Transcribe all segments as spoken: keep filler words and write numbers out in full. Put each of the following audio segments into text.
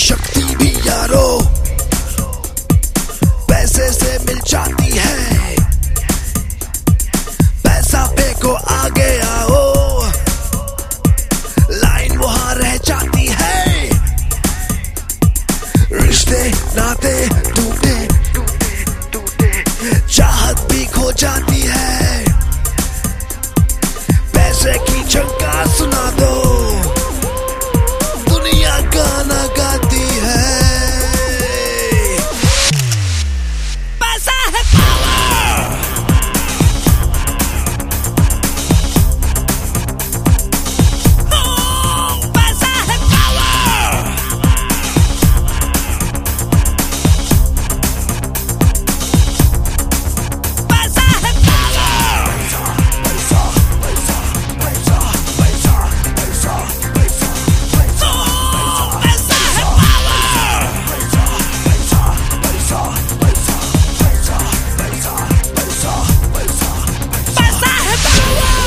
शक्ति भी यारो पैसे से मिल जाती है। पैसा फेंको आगे आओ, लाइन वहां रह जाती है। रिश्ते नाते टूटे चाहत भी खो जाती है। पैसे की झंकार सुना दो, दुनिया गाना गाती है। पैसा है पावर, पैसा है पावर, पैसा है पावर, पैसा पैसा पैसा पैसा पैसा पैसा पैसा पैसा है पावर, पैसा पैसा पैसा पैसा पैसा पैसा पैसा पैसा पैसा है पावर।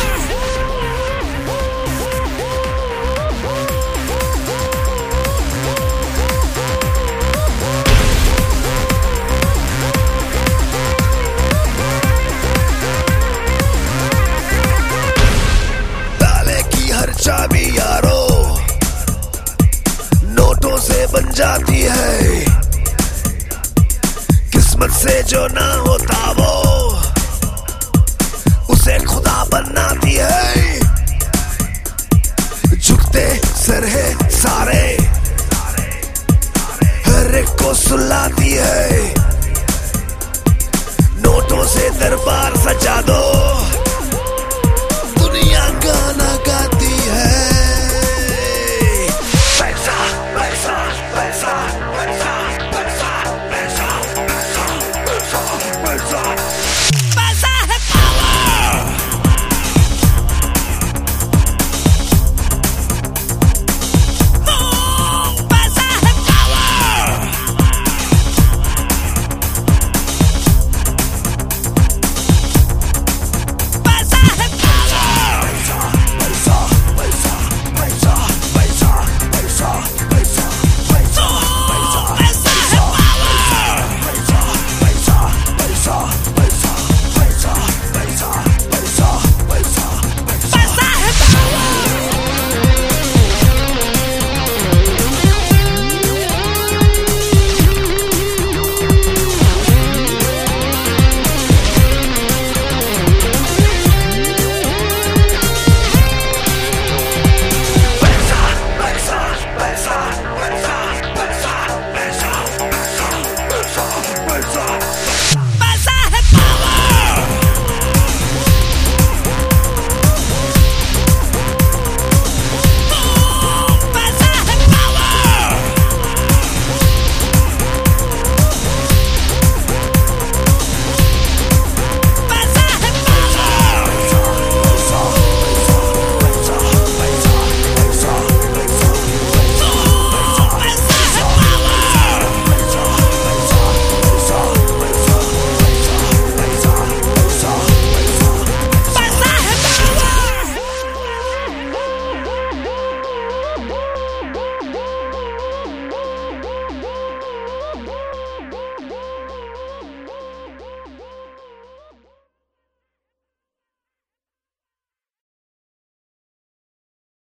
ताले की हर चाबी यारो नोटों से बन जाती है। किस्मत से जो ना होता वो उसे खुदा बनाती है। झुकते सर है सारे, हर एक को सुलाती है।